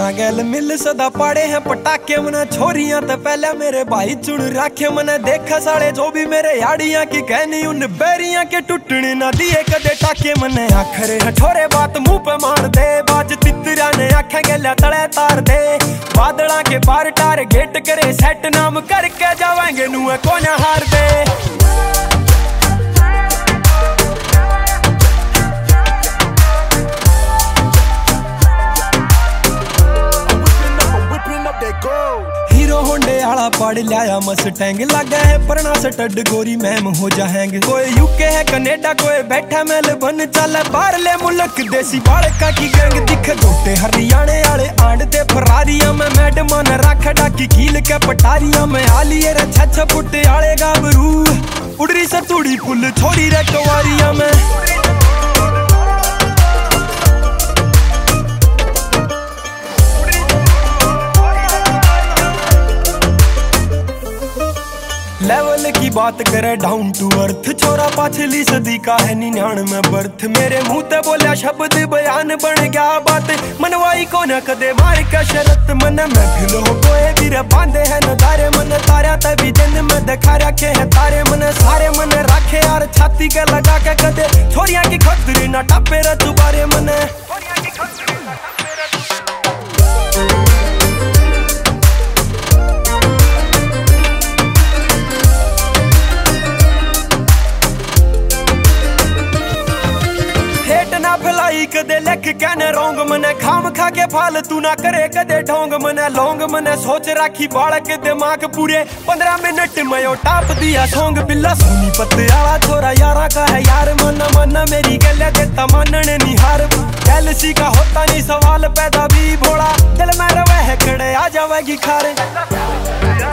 यारा गैल मिल सदा पाड़े हैं पटाखे मने छोरियां तो पहले मेरे भाई चुन राखे मने देखा साले जो भी मेरे याड़ियां की कहनी उन बैरियां के टुटने ना दिए कदे टाके मने आखरे हठोरे बात मुंह पे मार दे बाज तितरा ने आखे गैला तले तार दे बादला के पार टारगेट करे सेट नाम करके जावेंगे नुए कोने हार दे। हीरो होंडे आला पड़ लाया मस्टैंग लगा है परना स्टड गोरी मैम हो जाएंगे कोई यूके है कनेडा कोई बैठा मेलबर्न चल बाहर ले मुल्क देसी बालका की गैंग दिखे गोटे हरियाणे आले आंडते फरारियां में मैडम ने रख डाकी कील के पटारियां में आलिए रे छछ फुट आले गाबरू उड़री सतुड़ी पुल छोड़ी रे कवारियां में लेवल की बात करे डाउन टू अर्थ छोरा पाछली सदी का है 99 बर्थ मेरे मुंह ते बोलिया शब्द बयान बन गया बात मनवाई को न कदे मार का शरत मन महफिल हो कोई भी बांधे है नदारे मन तारा तभी दिन में दिखा रखे है तारे मन सारे मन रखे यार छाती के लगा के कदे छोरियां की खतरी ना टापे रे दुबारे मन कदे लिख कहने रोंग मने खाम खा के फालतू ना करे कदे ढोंग मने लोंग मने सोच राखी बालक दिमाग पूरे 15 मिनट में टाप दिया सोंग बिल्ला सोनी पत्ते आला छोरा यारा का है यार मन मेरी गले देता मानने नहीं हार एलसी का होता नहीं सवाल पैदा भी भोला दिल में रवे है कड़े आ जावेगी खारे।